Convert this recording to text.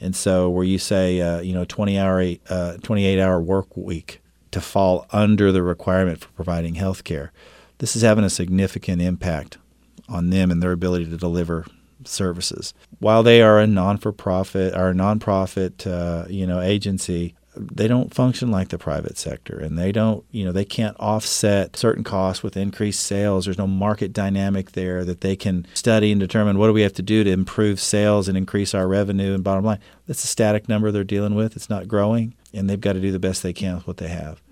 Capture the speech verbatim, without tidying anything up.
And so where you say, uh, you know, twenty hour, uh, twenty-eight hour work week to fall under the requirement for providing health care, this is having a significant impact on them and their ability to deliver services. While they are a non-for-profit or a nonprofit, uh, you know, agency, they don't function like the private sector, and they don't, you know, they can't offset certain costs with increased sales. There's no market dynamic there that they can study and determine what do we have to do to improve sales and increase our revenue and bottom line. That's a static number they're dealing with. It's not growing, and they've got to do the best they can with what they have.